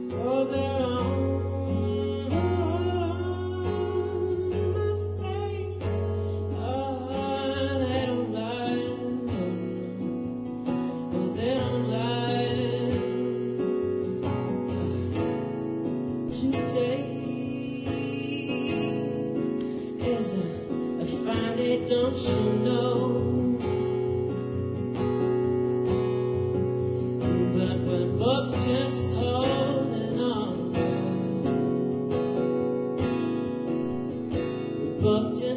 for their own mistakes. They don't lie, no, they don't lie. Today is a fine day, don't you know? But just holding on. But just